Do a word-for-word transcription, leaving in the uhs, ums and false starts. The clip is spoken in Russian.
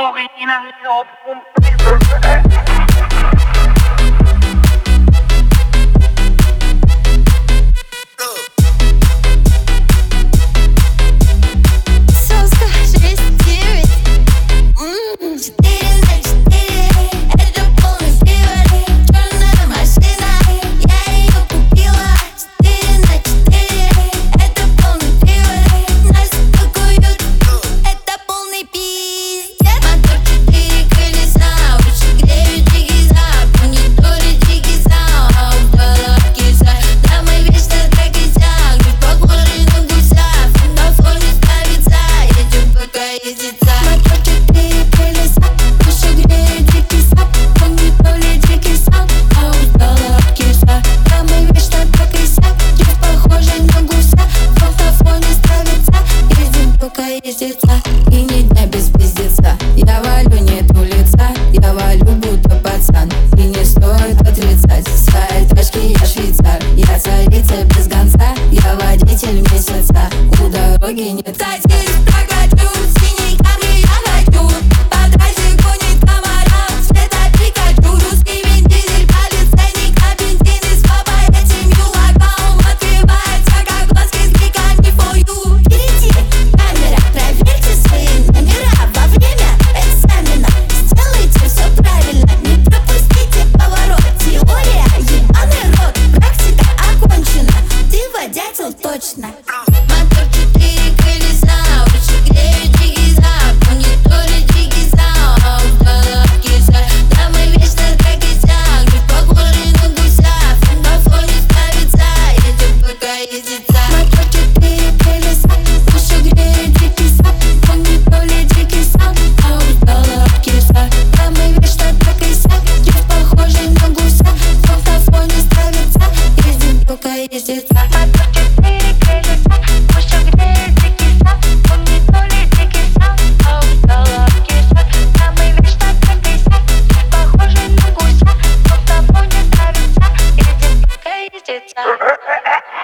Dog in a little boom. И ни дня без пиздеца. Я валю, нету лица. Я валю, будто пацан. И не стоит отрицать. В своей тачке я швейцар. Я царица без гонца. Я водитель месяца. У дороги нет. Садись, прокачу, синий камни я хочу. По трассе гонит комара, цвета Пикачу. Русский Вин Дизель, полицейник, а бензин из папа. Я семью локаум открывается, как глазки с кликами for you. Впереди камера, проверьте свои номера. Во время экзамена сделайте все правильно. Не пропустите поворот. Теория, ебаный рот. Практика окончена. Ты водятел точно. Мотор четыре колеса, выше греют дикий зап. Мониторы дикий саунд, головки за. Да мы вечно так и сяк, ведь похожи на гуся. На фоне ставится, едем пока ездится. Мотор четыре колеса, выше греет дикий зап. Мониторы дикий саунд, головки за. Да мы вечно так и сяк, ведь похожи на гуся. На фоне ставится, едем пока ездится. Похожи на гуся, на фоне ставится, едем пока ездится.